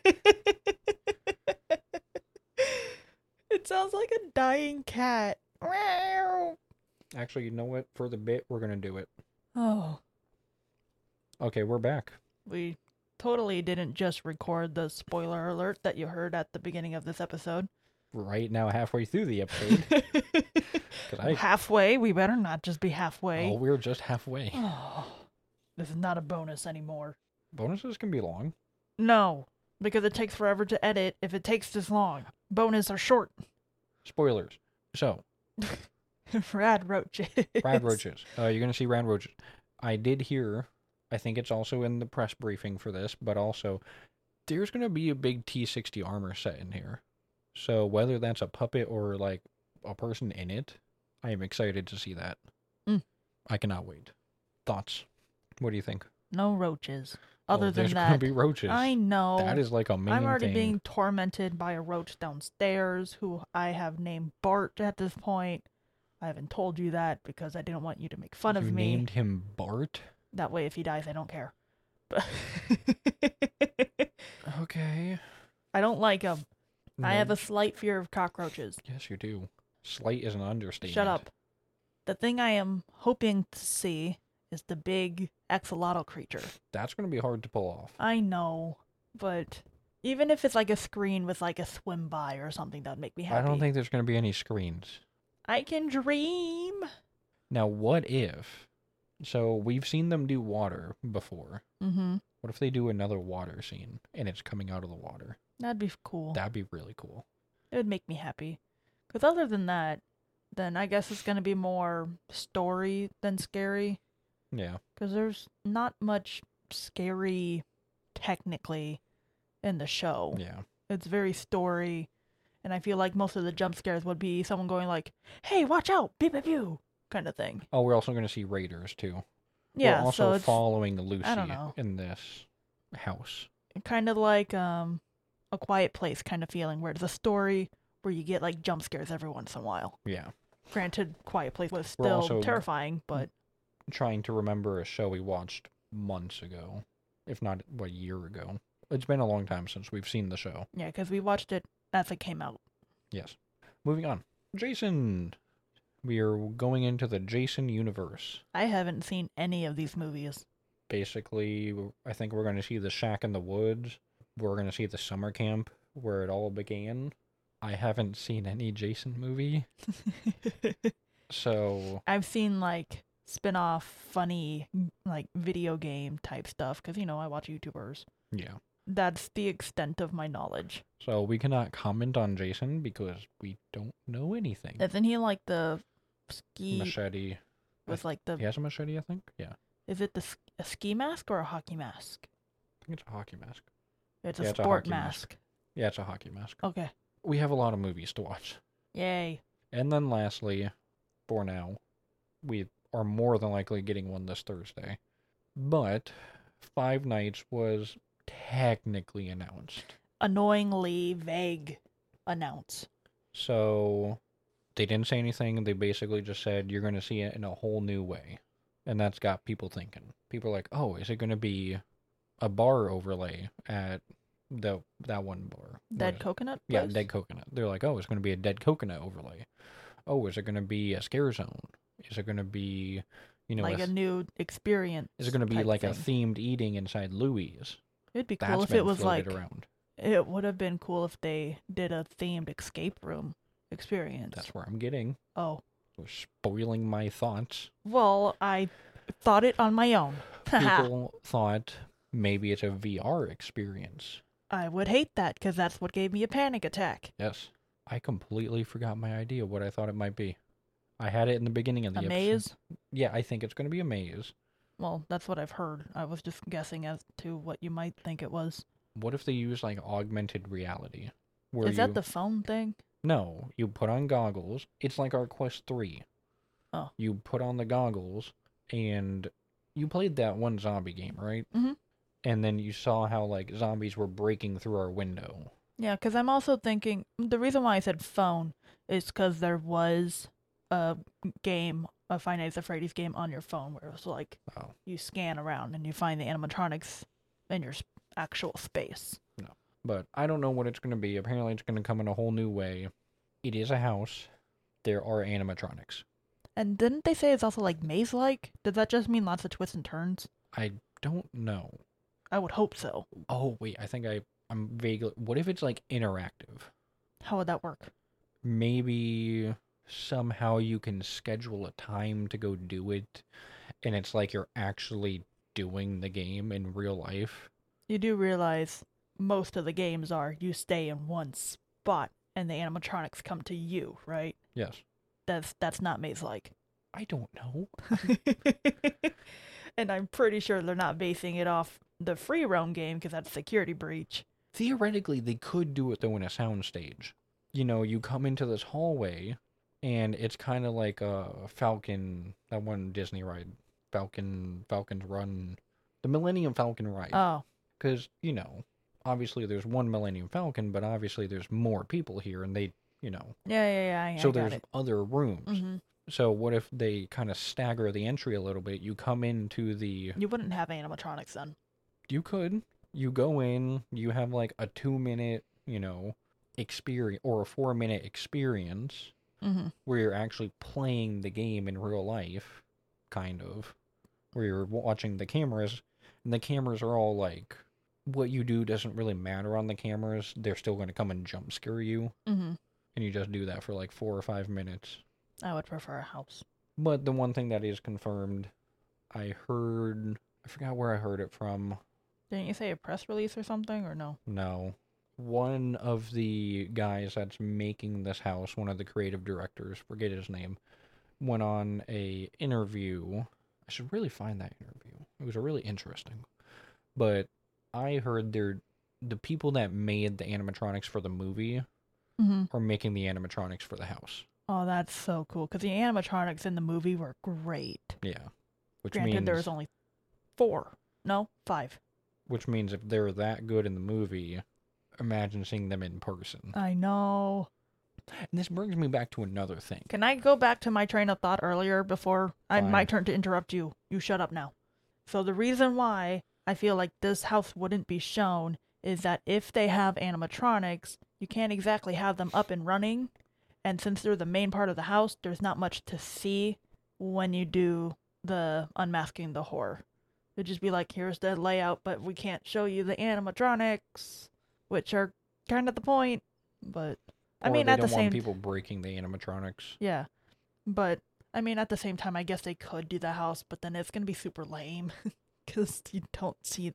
Speaker 1: It sounds like a dying cat. Meow.
Speaker 2: Actually, you know what? For the bit, we're gonna do it.
Speaker 1: Oh,
Speaker 2: Okay, we're back.
Speaker 1: we totally didn't just record the spoiler alert that you heard at the beginning of this episode.
Speaker 2: Right now, halfway through the episode. 'Cause I,
Speaker 1: Halfway? We better not just be
Speaker 2: oh,
Speaker 1: halfway.
Speaker 2: we're just halfway.
Speaker 1: Oh, this is not a bonus anymore.
Speaker 2: Bonuses can be long.
Speaker 1: No, because it takes forever to edit if it takes this long. Bonus are short.
Speaker 2: Spoilers. So,
Speaker 1: Rad roaches.
Speaker 2: Rad Roaches. Uh, you're gonna see Rad Roaches. I did hear, I think it's also in the press briefing for this, but also, there's gonna be a big T sixty armor set in here. So whether that's a puppet or like a person in it, I am excited to see that.
Speaker 1: Mm.
Speaker 2: I cannot wait. Thoughts? What do you think?
Speaker 1: No roaches. Other
Speaker 2: Oh,
Speaker 1: than
Speaker 2: there's
Speaker 1: that,
Speaker 2: gonna be roaches.
Speaker 1: I know.
Speaker 2: That is like a main
Speaker 1: I'm already
Speaker 2: thing.
Speaker 1: being tormented by a roach downstairs who I have named Bart at this point. I haven't told you that because I didn't want you to make fun
Speaker 2: you
Speaker 1: of me.
Speaker 2: named him Bart?
Speaker 1: That way, if he dies, I don't care. But
Speaker 2: Okay.
Speaker 1: I don't like him. I have
Speaker 2: No.
Speaker 1: a slight fear of cockroaches.
Speaker 2: Yes, you do. Slight is an understatement.
Speaker 1: Shut up. The thing I am hoping to see is the big axolotl creature.
Speaker 2: That's going to be hard to pull off.
Speaker 1: I know, but even if it's like a screen with like a swim by or something, that'd make me happy.
Speaker 2: I don't think there's going to be any screens.
Speaker 1: I can dream.
Speaker 2: Now, what if... So, we've seen them do water before.
Speaker 1: Mm-hmm.
Speaker 2: What if they do another water scene, and it's coming out of the water?
Speaker 1: That'd be cool.
Speaker 2: That'd be really cool.
Speaker 1: It would make me happy. Because other than that, then I guess it's going to be more story than scary.
Speaker 2: Yeah.
Speaker 1: Because there's not much scary, technically, in the show.
Speaker 2: Yeah.
Speaker 1: It's very story. And I feel like most of the jump scares would be someone going like, hey, watch out, beep beep pew. kind of thing.
Speaker 2: Oh, we're also going to see raiders too.
Speaker 1: Yeah,
Speaker 2: we're also
Speaker 1: so it's
Speaker 2: following Lucy
Speaker 1: I don't know.
Speaker 2: in this house.
Speaker 1: kind of like um a Quiet Place kind of feeling, where it's a story where you get like jump scares every once in a while.
Speaker 2: Yeah.
Speaker 1: Granted, Quiet Place was
Speaker 2: We're
Speaker 1: still
Speaker 2: also-
Speaker 1: terrifying, but
Speaker 2: Trying to remember a show we watched months ago, if not what, a year ago. It's been a long time since we've seen the show.
Speaker 1: yeah, because we watched it as it came out.
Speaker 2: Yes. Moving on. Jason. We are going into the Jason universe.
Speaker 1: I haven't seen any of these movies.
Speaker 2: Basically, I think we're going to see the shack in the woods. We're going to see the summer camp where it all began. I haven't seen any Jason movie, so
Speaker 1: I've seen like spin-off funny like video game type stuff because you know I watch YouTubers.
Speaker 2: yeah.
Speaker 1: That's the extent of my knowledge.
Speaker 2: So we cannot comment on Jason because we don't know anything.
Speaker 1: Isn't he like the ski
Speaker 2: Machete.
Speaker 1: with like the?
Speaker 2: He has a machete, I think. Yeah. I
Speaker 1: Is it the s- a ski mask or a hockey mask?
Speaker 2: think it's a hockey mask.
Speaker 1: It's a
Speaker 2: Yeah, it's a
Speaker 1: sport
Speaker 2: hockey
Speaker 1: mask.
Speaker 2: mask. Yeah, it's a hockey mask.
Speaker 1: Okay.
Speaker 2: We have a lot of movies to watch.
Speaker 1: Yay.
Speaker 2: And then lastly, for now, we are more than likely getting one this Thursday. But Five Nights was technically announced.
Speaker 1: Annoyingly vague announce.
Speaker 2: So they didn't say anything. They basically just said you're going to see it in a whole new way. And that's got people thinking. People are like, oh, is it going to be a bar overlay at the that one bar? What
Speaker 1: Dead
Speaker 2: is it?
Speaker 1: coconut?
Speaker 2: Yeah,
Speaker 1: place?
Speaker 2: dead coconut. They're like, oh, it's going to be a dead coconut overlay. Oh, is it going to be a scare zone? Is it going to be, you know,
Speaker 1: like
Speaker 2: a,
Speaker 1: a new experience.
Speaker 2: is it going to be
Speaker 1: type
Speaker 2: like a
Speaker 1: thing.
Speaker 2: themed eating inside Louis?
Speaker 1: It'd be
Speaker 2: That's
Speaker 1: cool if
Speaker 2: been
Speaker 1: it was
Speaker 2: floated
Speaker 1: like.
Speaker 2: around.
Speaker 1: It would have been cool if they did a themed escape room experience.
Speaker 2: That's where I'm getting.
Speaker 1: Oh.
Speaker 2: We're spoiling my thoughts.
Speaker 1: Well, I thought it on my own.
Speaker 2: People thought maybe it's a V R experience.
Speaker 1: I would hate that because that's what gave me a panic attack.
Speaker 2: Yes. I completely forgot my idea what I thought it might be. I had it in the beginning of the
Speaker 1: A
Speaker 2: episode.
Speaker 1: maze?
Speaker 2: Yeah, I think it's going to be a maze.
Speaker 1: Well, that's what I've heard. I was just guessing as to what you might think it was.
Speaker 2: What if they use like augmented reality? Where
Speaker 1: Is
Speaker 2: you...
Speaker 1: that the phone thing?
Speaker 2: No, you put on goggles. It's like our Quest three.
Speaker 1: Oh.
Speaker 2: You put on the goggles and you played that one zombie game, right?
Speaker 1: Mm-hmm.
Speaker 2: And then you saw how like zombies were breaking through our window.
Speaker 1: Yeah, because I'm also thinking the reason why I said phone is because there was a game, a Five Nights at Freddy's game on your phone where it was like
Speaker 2: Oh.
Speaker 1: you scan around and you find the animatronics in your s- actual space.
Speaker 2: But I don't know what it's going to be. Apparently it's going to come in a whole new way. It is a house. There are animatronics.
Speaker 1: And didn't they say it's also like maze-like? Does that just mean lots of twists and turns?
Speaker 2: I don't know.
Speaker 1: I would hope so.
Speaker 2: Oh, wait. I think I, I'm vaguely... What if it's like interactive?
Speaker 1: How would that work?
Speaker 2: Maybe somehow you can schedule a time to go do it. And it's like you're actually doing the game in real life.
Speaker 1: You do realize most of the games are you stay in one spot and the animatronics come to you, right?
Speaker 2: Yes.
Speaker 1: That's that's not maze-like.
Speaker 2: I don't know.
Speaker 1: And I'm pretty sure they're not basing it off the free roam game because that's security breach.
Speaker 2: Theoretically, they could do it though in a soundstage. You know, you come into this hallway, and it's kind of like a Falcon, that one Disney ride, Falcon, Falcon's Run, the Millennium Falcon ride.
Speaker 1: Oh,
Speaker 2: Because, you know, obviously there's one Millennium Falcon, but obviously there's more people here, and they, you know,
Speaker 1: yeah, yeah, yeah. I,
Speaker 2: so
Speaker 1: I got
Speaker 2: there's
Speaker 1: it.
Speaker 2: other rooms.
Speaker 1: Hmm.
Speaker 2: So what if they kind of stagger the entry a little bit? You come into the,
Speaker 1: You wouldn't have animatronics then.
Speaker 2: you could, you go in, you have like a two minute, you know, experience or a four minute experience
Speaker 1: Mm-hmm.
Speaker 2: where you're actually playing the game in real life, kind of, where you're watching the cameras, and the cameras are all like, what you do doesn't really matter on the cameras. They're still going to come and jump scare you,
Speaker 1: Mm-hmm.
Speaker 2: and you just do that for like four or five minutes.
Speaker 1: I would prefer a house.
Speaker 2: But the one thing that is confirmed, I heard, I forgot where I heard it from.
Speaker 1: Didn't you say a press release or something, or no?
Speaker 2: No. One of the guys that's making this house, one of the creative directors, forget his name, went on a interview. I should really find that interview. It was really interesting. But I heard they're, the people that made the animatronics for the movie
Speaker 1: Mm-hmm.
Speaker 2: are making the animatronics for the house.
Speaker 1: Oh, that's so cool. Because the animatronics in the movie were great.
Speaker 2: Yeah. Which
Speaker 1: Granted,
Speaker 2: means
Speaker 1: there was only four. No, five.
Speaker 2: which means if they're that good in the movie, imagine seeing them in person.
Speaker 1: I know.
Speaker 2: And this brings me back to another thing.
Speaker 1: Can I go back to my train of thought earlier before I, my
Speaker 2: Fine.
Speaker 1: turn to interrupt you? You shut up now. So the reason why I feel like this house wouldn't be shown is that if they have animatronics, you can't exactly have them up and running. And since they're the main part of the house, there's not much to see when you do the unmasking the horror. It'd just be like, here's the layout, but we can't show you the animatronics, which are kind of the point. But I
Speaker 2: Or
Speaker 1: mean,
Speaker 2: they
Speaker 1: at
Speaker 2: don't
Speaker 1: the
Speaker 2: want
Speaker 1: same
Speaker 2: people breaking the animatronics.
Speaker 1: yeah, but I mean, at the same time, I guess they could do the house, but then it's gonna be super lame because you don't see.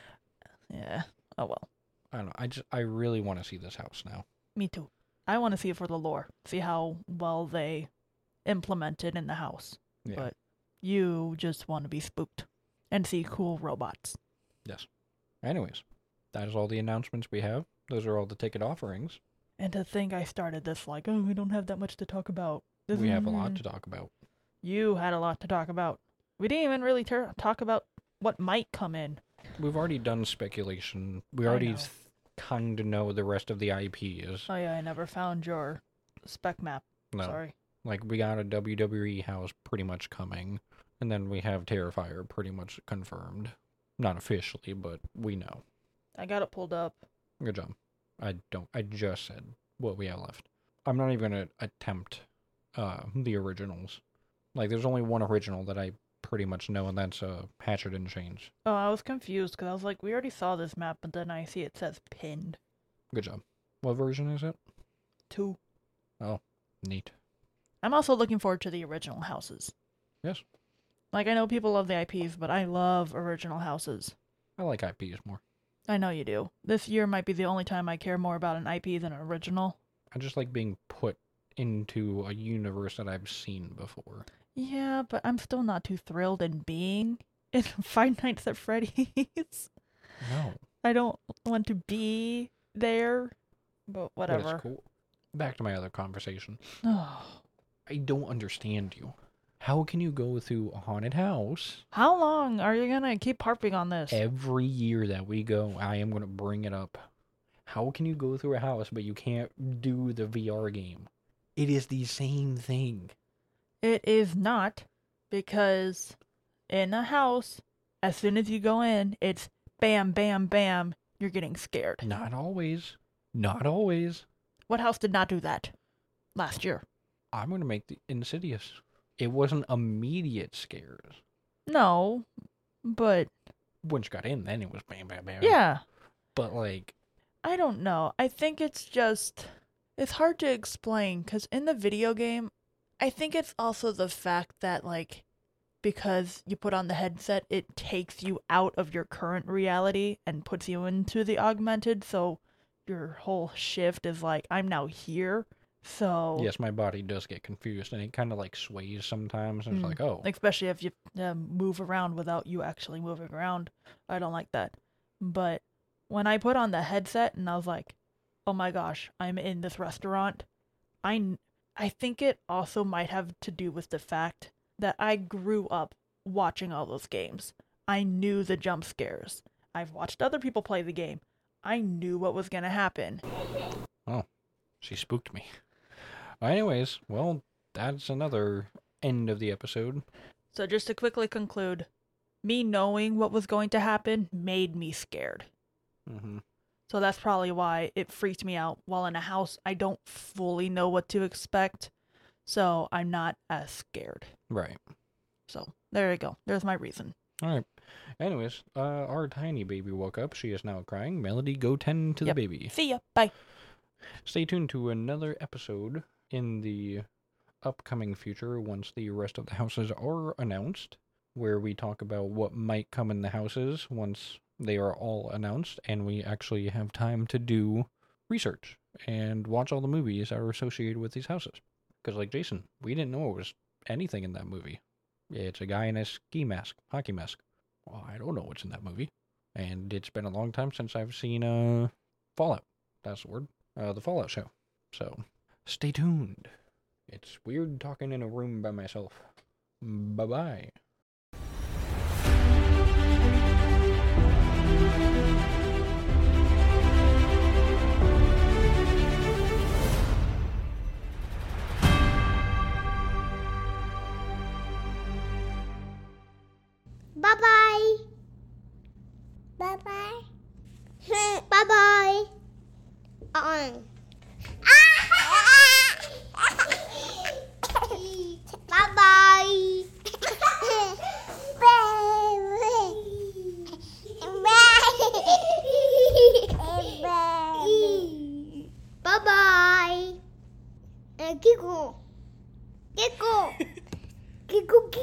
Speaker 1: Yeah. Oh well.
Speaker 2: I don't know. I just I really want to see this house now.
Speaker 1: Me too. I want to see it for the lore. See how well they implement it in the house.
Speaker 2: Yeah.
Speaker 1: But you just want to be spooked and see cool robots.
Speaker 2: Yes. Anyways, that is all the announcements we have. Those are all the ticket offerings.
Speaker 1: And to think I started this like, oh, we don't have that much to talk about. This
Speaker 2: We have a lot to talk about.
Speaker 1: You had a lot to talk about. We didn't even really ter- talk about what might come in.
Speaker 2: We've already done speculation. We
Speaker 1: I
Speaker 2: already
Speaker 1: know.
Speaker 2: kind of know the rest of the I Ps.
Speaker 1: Oh yeah, I never found your spec map.
Speaker 2: No.
Speaker 1: Sorry.
Speaker 2: Like, we got a W W E house pretty much coming. And then we have Terrifier pretty much confirmed. Not officially, but we know.
Speaker 1: I got it pulled up.
Speaker 2: Good job. I don't. I just said what we have left. I'm not even going to attempt uh, the originals. Like, there's only one original that I pretty much know, and that's uh, Hatchet and Chains.
Speaker 1: Oh, I was confused because I was like, we already saw this map, but then I see it says pinned.
Speaker 2: Good job. What version is it?
Speaker 1: Two.
Speaker 2: Neat.
Speaker 1: I'm also looking forward to the original houses.
Speaker 2: Yes.
Speaker 1: Like, I know people love the I Ps, but I love original houses.
Speaker 2: I like I Ps more.
Speaker 1: I know you do. This year might be the only time I care more about an I P than an original.
Speaker 2: I just like being put into a universe that I've seen before.
Speaker 1: Yeah, but I'm still not too thrilled in being in Five Nights at Freddy's.
Speaker 2: No.
Speaker 1: I don't want to be there, but
Speaker 2: But
Speaker 1: whatever.
Speaker 2: it's cool. Back to my other conversation.
Speaker 1: Oh.
Speaker 2: I don't understand you. How can you go through a haunted house
Speaker 1: How long are you gonna keep harping on this?
Speaker 2: every year that we go? I am going to bring it up. How can you go through a house but you can't do the V R game? It is the same thing.
Speaker 1: It is not, because in a house, as soon as you go in, it's bam, bam, bam, you're getting scared.
Speaker 2: Not always. Not always.
Speaker 1: What house did not do that last year?
Speaker 2: I'm going to make the Insidious. It wasn't immediate scares.
Speaker 1: No, but
Speaker 2: Once you got in, then it was bam, bam, bam.
Speaker 1: yeah,
Speaker 2: But, like,
Speaker 1: I don't know. I think it's just, it's hard to explain, because in the video game, I think it's also the fact that, like, because you put on the headset, it takes you out of your current reality and puts you into the augmented, so your whole shift is like, I'm now here, so...
Speaker 2: yes, my body does get confused, and it kind of, like, sways sometimes, and
Speaker 1: Mm.
Speaker 2: it's like, oh.
Speaker 1: Especially if you um, move around without you actually moving around. I don't like that. But when I put on the headset and I was like, oh my gosh, I'm in this restaurant, I, kn- I think it also might have to do with the fact that I grew up watching all those games. I knew the jump scares. I've watched other people play the game. I knew what was going to happen.
Speaker 2: She spooked me. Anyways, well, that's another end of the episode.
Speaker 1: So just to quickly conclude, me knowing what was going to happen made me scared.
Speaker 2: Mm-hmm.
Speaker 1: So that's probably why it freaked me out. While in a house, I don't fully know what to expect, so I'm not as scared.
Speaker 2: Right.
Speaker 1: So there you go. There's my reason.
Speaker 2: All right. Anyways, uh, our tiny baby woke up. She is now crying. Melody, go tend to
Speaker 1: Yep.
Speaker 2: the baby.
Speaker 1: See ya. Bye.
Speaker 2: Stay tuned to another episode in the upcoming future once the rest of the houses are announced, where we talk about what might come in the houses once they are all announced and we actually have time to do research and watch all the movies that are associated with these houses. Because, like Jason, we didn't know it was anything in that movie. It's a guy in a ski mask, hockey mask. Well, I don't know what's in that movie. And it's been a long time since I've seen uh, Fallout. That's the word. Uh, the Fallout show. So, stay tuned. It's weird talking in a room by myself. Bye-bye.
Speaker 3: Bye-bye. Bye-bye. Bye-bye. On. Bye-bye.